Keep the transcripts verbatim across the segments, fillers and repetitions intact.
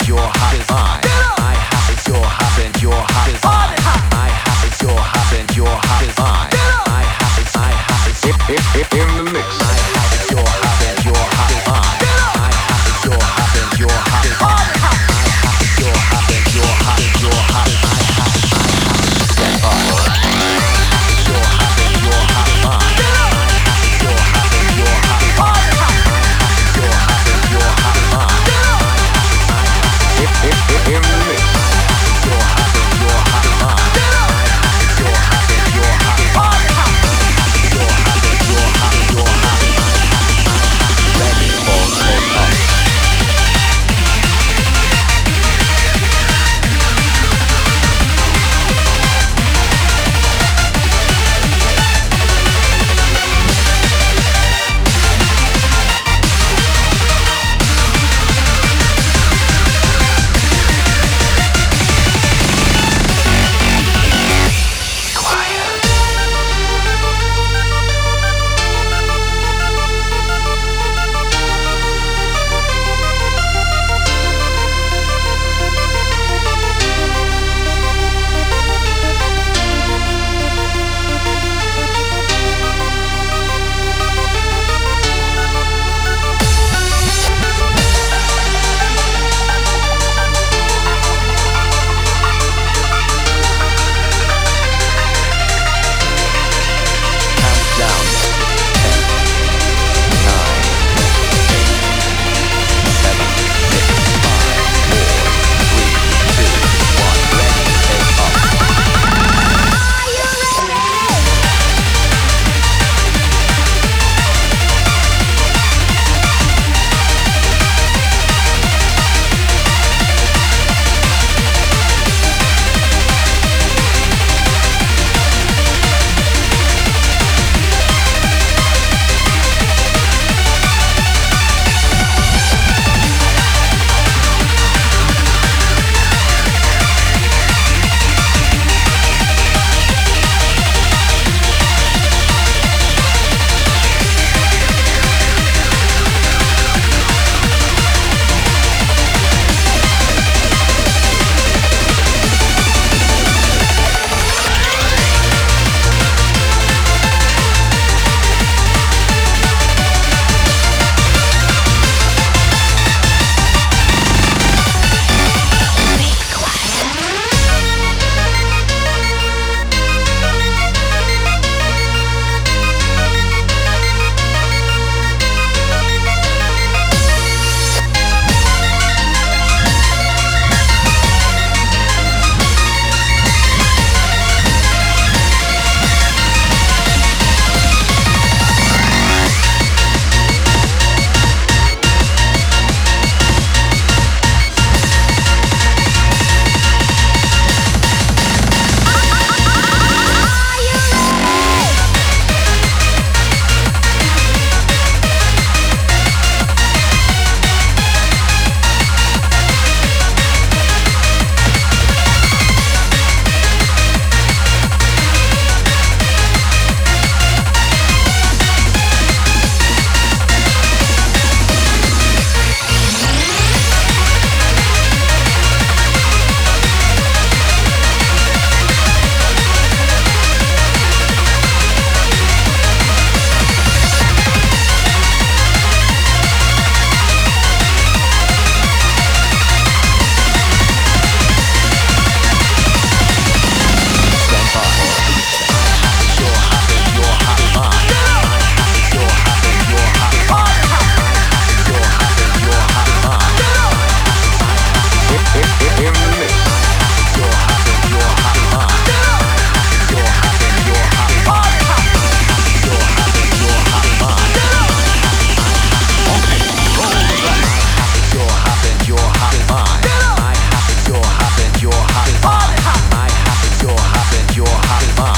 you're hot as I. I hot as you're hot and you're hot as I. I hot as you're hot and you're hot as I. I hot as I hot as in, in, in the mix. I hot as you're hot and you're hot as I. I hot as you're hot and you're hot as I. I hot as you're hot and you're hot and you're hot as I. Hot as I hot as stand by. I hot as you're hot and you're hot as I. I hot as you're hot and you're hot as I. I hot as you're hot and you're hot as I. In, in, in the mix. I hot as you're hot and you're hot as I. I hot as you're hot and you're hot as I. I hot as you're hot and you're hot and you're hot as I. Ready for take-off.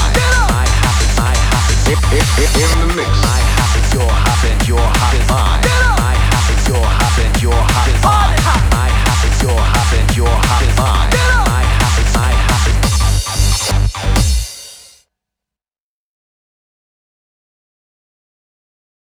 In the mix. I hot as you're hot and you're hot as I.